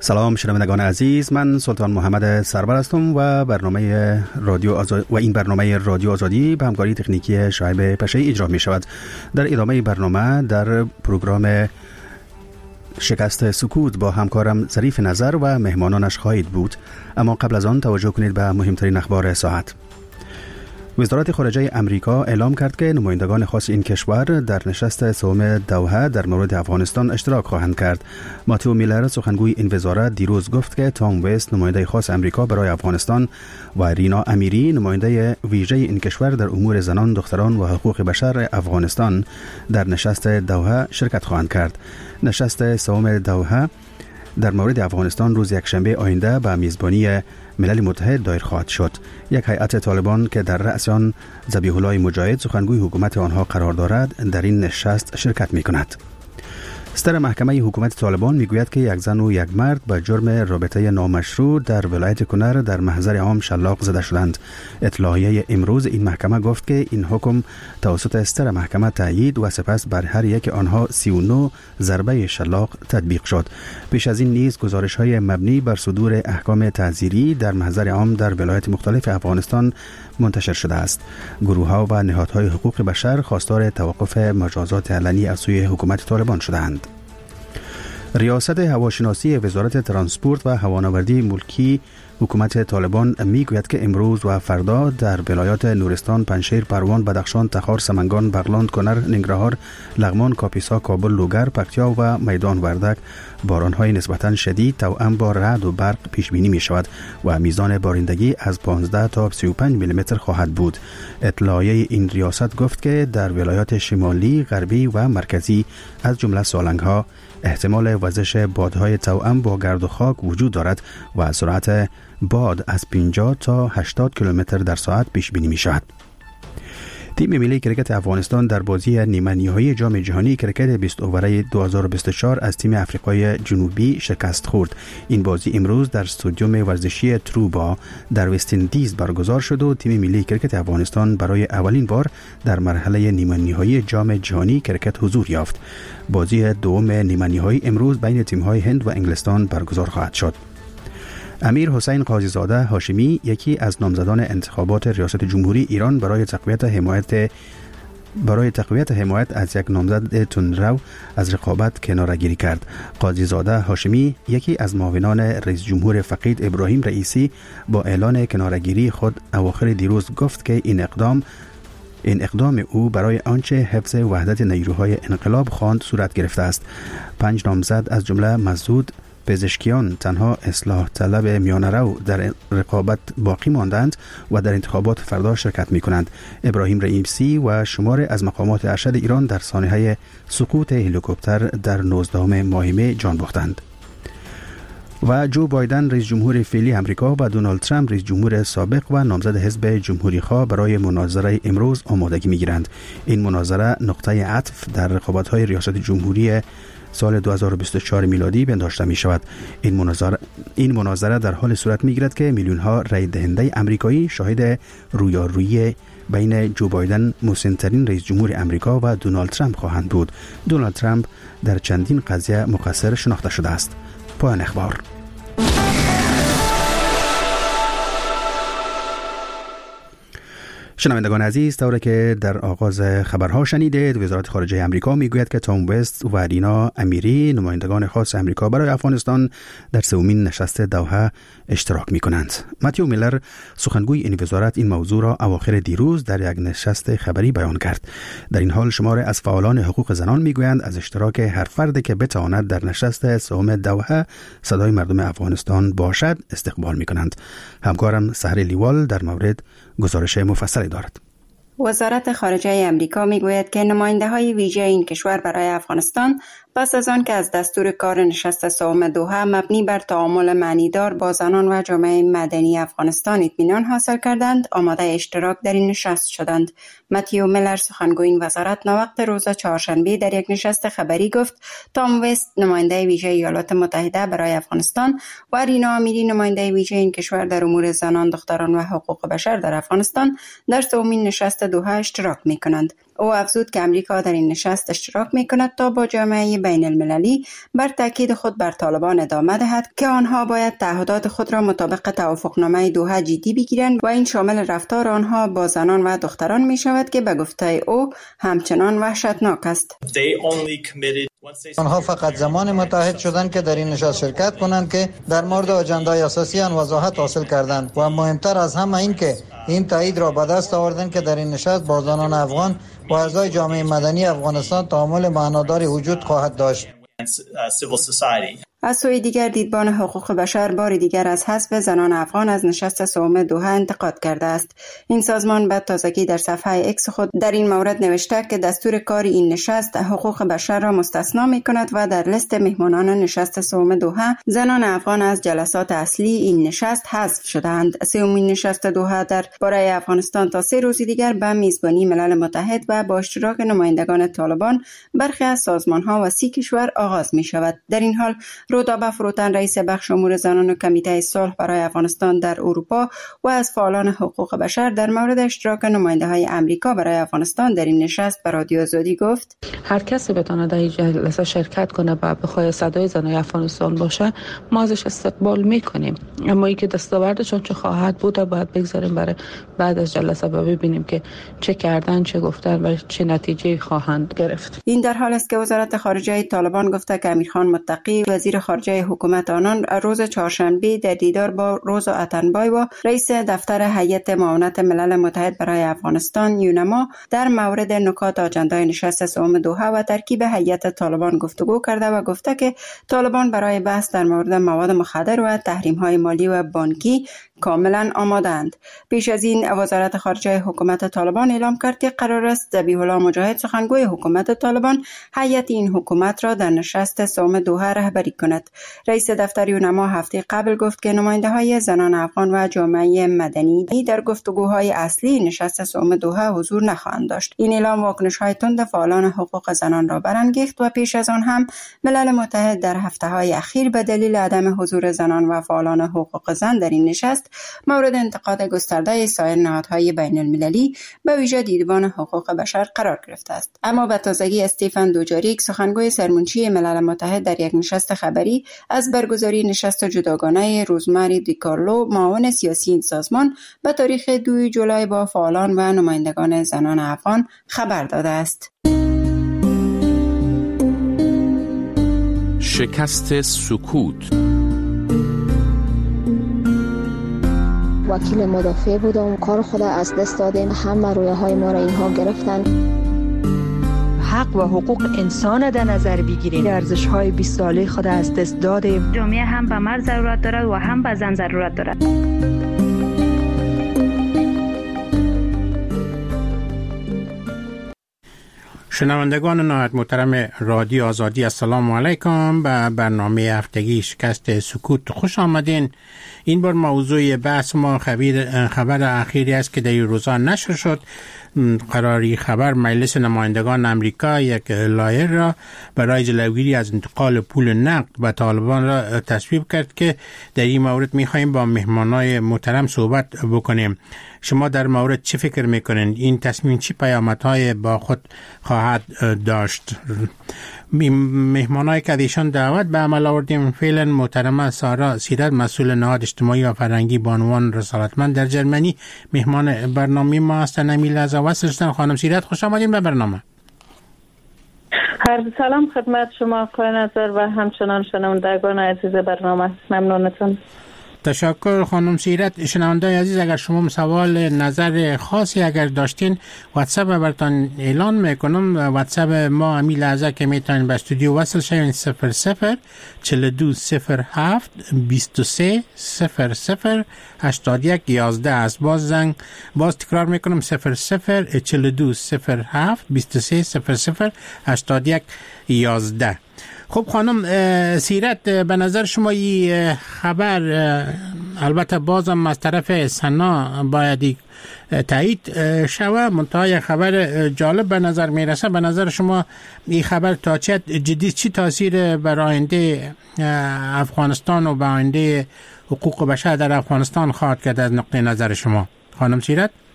سلام شنوندگان عزیز، من سلطان محمد سرور هستم و این برنامه رادیو آزادی به همکاری تکنیکی شعیب پشه‌ای اجرا می شود. در ادامه برنامه در پروگرام شکست سکوت با همکارم ظریف نظر و مهمانانش خواهید بود، اما قبل از آن توجه کنید به مهمترین اخبار ساعت. وزارت خارجه امریکا اعلام کرد که نمایندگان خاص این کشور در نشست سوم دوحه در مورد افغانستان اشتراک خواهند کرد. ماتیو میلر سخنگوی این وزارت دیروز گفت که تام وست نماینده خاص امریکا برای افغانستان و رینا امیری نماینده ویژه این کشور در امور زنان، دختران و حقوق بشر افغانستان در نشست دوحه شرکت خواهند کرد. نشست سوم دوحه در مورد افغانستان روز یکشنبه آینده به میزبانی ملل متحد دایر خواهد شد. یک هیئت طالبان که در رأس آن ذبیح الله مجاهد سخنگوی حکومت آنها قرار دارد در این نشست شرکت می کند. ستر محکمه حکومت طالبان میگوید که یک زن و یک مرد به جرم رابطه نامشروع در ولایت کنر در محضر عام شلاق زده شدند. اطلاعیه امروز این محکمه گفت که این حکم توسط ستر محکمه تایید و سپس بر هر یک آنها 39 ضربه شلاق تطبیق شد. پیش از این نیز گزارش‌های مبنی بر صدور احکام تعزیری در محضر عام در ولایت مختلف افغانستان منتشر شده است. گروه‌ها و نهادهای حقوق بشر خواستار توقف مجازات علنی از سوی حکومت طالبان شدند. ریاست هواشناسی وزارت ترانسپورت و هوانوردی ملکی حکومت طالبان میگوید که امروز و فردا در ولایات نورستان، پنجشیر، پروان، بدخشان، تخار، سمنگان، بغلان، کنر، ننگرهار، لغمان، کاپیسا، کابل، لوگر، پکتیا و میدان وردک باران‌های نسبتاً شدید توأم با رعد و برق پیش بینی می شود و میزان بارندگی از 15 تا 35 میلیمتر خواهد بود. اطلاعیه این ریاست گفت که در ولایات شمالی، غربی و مرکزی از جمله سالنگ‌ها احتمال وزش بادهای توأم با گرد و خاک وجود دارد و سرعت باد از 50 تا 80 کیلومتر در ساعت پیش بینی می شود. تیم ملی کرکت افغانستان در بازی نیمه نهایی جام جهانی کرکت 20 اوره 2024 از تیم آفریقای جنوبی شکست خورد. این بازی امروز در استادیوم ورزشی تروبا در وست اندیز برگزار شد و تیم ملی کرکت افغانستان برای اولین بار در مرحله نیمه نهایی جام جهانی کرکت حضور یافت. بازی دوم نیمه نهایی امروز بین تیم‌های هند و انگلستان برگزار خواهد شد. امیر حسین قاضی زاده هاشمی، یکی از نامزدان انتخابات ریاست جمهوری ایران برای تقویت حمایت از یک نامزد تندرو از رقابت کناره‌گیری کرد. قاضی زاده هاشمی، یکی از معاونان رئیس جمهور فقید ابراهیم رئیسی، با اعلان کناره‌گیری خود اواخر دیروز گفت که این اقدام او برای آنچه حفظ وحدت نیروهای انقلاب خواند صورت گرفته است. 5 نامزد از جمله مسعود پزشکیان تنها اصلاح طلب میانه‌رو در رقابت باقی ماندند و در انتخابات فردا شرکت می کنند. ابراهیم رئیسی و شمار از مقامات ارشد ایران در سانحه سقوط هلیکوپتر در 19 ماه می جان باختند. و جو بایدن رئیس جمهور فعلی امریکا و دونالد ترامپ رئیس جمهور سابق و نامزد حزب جمهوری خواه برای مناظره امروز آمادگی می گیرند. این مناظره نقطه عطف در رقابت‌های ریاست جمهوری سال 2024 میلادی پنداشته می شود. این مناظره در حال صورت می گیرد که میلیون ها رای دهنده امریکایی شاهد رویارویی بین جو بایدن، مسن‌ترین رئیس جمهور امریکا، و دونالد ترامپ خواهند بود. دونالد ترامپ در چندین قضیه مقصر شناخته شده است. پایان اخبار. شنوندگان عزیز، طوری که در آغاز خبرها شنیدید، وزارت خارجه امریکا میگوید که تام وست و رینا امیری نمایندگان خاص امریکا برای افغانستان در سومین نشست دوحه اشتراک میکنند. ماتیو میلر سخنگوی این وزارت این موضوع را اواخر دیروز در یک نشست خبری بیان کرد. در این حال شمار از فعالان حقوق زنان میگویند از اشتراک هر فرد که بتواند در نشست سوم دوحه صدای مردم افغانستان باشد استقبال میکنند. همکارم سحر لیوال در مورد گزارش مفصلی دارد. وزارت خارجه امریکا میگوید که نماینده‌های ویژه این کشور برای افغانستان پس از آن که از دستور کار نشست سوم دوحه مبنی بر تعامل معنیدار با زنان و جامعه مدنی افغانستان اطمینان حاصل کردند، آماده اشتراک در این نشست شدند. ماتیو میلر سخنگوی این وزارت ناوقت روز چهارشنبه در یک نشست خبری گفت تام وست نماینده ویژه ایالات متحده برای افغانستان و رینا امیری نماینده ویژه این کشور در امور زنان، دختران و حقوق بشر در افغانستان در سومین نشست دوحه اشتراک می‌کنند. او افزود که امریکا در این نشست اشتراک می‌کند تا با جامعه بین المللی بر تاکید خود بر طالبان ادامه دهد که آنها باید تعهدات خود را مطابق توافقنامه دوحه جدی بگیرند و این شامل رفتار آنها با زنان و دختران می‌شود که به گفته او همچنان وحشتناک است. آنها فقط زمان متحد شدند که در این نشست شرکت کنند که در مورد اجندای اساسی آن وضاحت حاصل کردند و مهمتر از همه این که این تایید را به دست آوردند که در این نشست با زنان افغان و اعضای جامعه مدنی افغانستان تعامل معناداری وجود خواهد داشت. از سوی دیگر دیدبان حقوق بشر بار دیگر از حذف زنان افغان از نشست سوم دوحه انتقاد کرده است. این سازمان به تازگی در صفحه اکس خود در این مورد نوشته که دستور کار این نشست حقوق بشر را مستثنا می کند و در لیست مهمانان نشست سوم دوحه زنان افغان از جلسات اصلی این نشست حذف شدند. سومین نشست دوحه در باره افغانستان تا 3 روز دیگر به میزبانی ملل متحد و با اشتراک نمایندگان طالبان برخی از سازمان‌ها و 30 کشور آغاز می شود. در این حال رودابه فروتن رئیس بخش امور زنان و کمیته صلح برای افغانستان در اروپا و از فعالان حقوق بشر در مورد اشتراک نماینده‌های امریکا برای افغانستان در این نشست به رادیو آزادی گفت: هر کسی بتونه در این جلسه شرکت کنه و بخواد صدای زنان افغانستان باشه ما ازش استقبال میکنیم، اما اینکه دستاوردشون چه خواهد بود باید بگذاریم برای بعد از جلسه ببینیم که چه کردن، چه گفتن و چه نتیجه خواهند گرفت. این در حال است که وزارت خارجه طالبان گفته که امیرخان متقی وزیر خارجه حکومت آنان روز چهارشنبه در دیدار با روزا اتنبای و رئیس دفتر هیئت معاونت ملل متحد برای افغانستان یونما در مورد نکات آجندای نشست سوم دوحه و ترکیب هیئت طالبان گفتگو کرده و گفته که طالبان برای بحث در مورد مواد مخدر و تحریم‌های مالی و بانکی کاملا آماده‌اند. پیش از این وزارت خارجه حکومت طالبان اعلام کرد که قرار است ذبیح الله مجاهد سخنگوی حکومت طالبان هیئت این حکومت را در نشست سوم دوحه رهبری کند. رئیس دفتر یونما هفته قبل گفت که نماینده‌های زنان افغان و جامعه مدنی در گفتگوهای اصلی نشست سوم دوحه حضور نخواهند داشت. این اعلام واکنش‌های تند فعالان حقوق زنان را برانگیخت و پیش از آن هم ملل متحد در هفته‌های اخیر به دلیل عدم حضور زنان و فعالان حقوق زن در این نشست مورد انتقاد گسترده سایر نهادهای بین المللی به ویژه دیدبان حقوق بشر قرار گرفته است. اما به تازگی استیفن دوجاریک سخنگوی سرمنشی ملل متحد در یک نشست خبری از برگزاری نشست جداگانه روزماری دیکارلو معاون سیاسی این سازمان به تاریخ 2 جولای با فعالان و نمایندگان زنان افغان خبر داده است. شکست سکوت. وکیل مدافع بودم، کار خود از دست دادیم، همه رویاهای ما را اینها گرفتن. حق و حقوق انسان در نظر بگیریم، ارزش‌های 20 ساله خود از دست دادیم. جامعه هم به مرد ضرورت دارد و هم به زن ضرورت دارد. شنوندگان نهایت محترم رادیو آزادی، السلام علیکم. به برنامه هفتگی شکست سکوت خوش آمدین. این بار موضوع بحث ما خبر اخیری است که در این روزا نشر شد. قراری خبر مجلس نمایندگان امریکا یک لایحه را برای جلوگیری از انتقال پول نقد به طالبان را تصویب کرد که در این مورد می‌خوایم با مهمانای محترم صحبت بکنیم. شما در مورد چه فکر میکنین؟ این تصمیم چه پیامدهای با خود خواهد داشت؟ مهمانایی که ایشان دعوت به عمل آوردیم فعلا محترمه سارا سیرت، مسئول نهاد اجتماعی و فرهنگی بانوان رسالتمند در جرمنی، مهمان برنامه ما هستن. امیل از واسطن. خانم سیرت خوش آمدین به برنامه. هر سلام خدمت شما آقای نظر و همچنان شنوندگان عزیز برنامه. ممنونتون. تشکر خانم سیرت. شنوندای عزیز، اگر شما سوال نظر خاصی اگر داشتین واتساپ براتون اعلان میکنم. واتساپ ما امی لحظه که میتونین به استودیو وصل شوین 00 4207 23 00 81 11 است. باز تکرار میکنم 00 4207 23 00 81 11. خب خانم سیرت، به نظر شما این خبر البته بازم از طرف سنا باید تایید شوه، منتها خبر جالب به نظر میرسه. به نظر شما این خبر تا چه جدی چی تاثیر بر آینده افغانستان و بر آینده حقوق بشر در افغانستان خواهد کرد از نقطه نظر شما خانم سیرت؟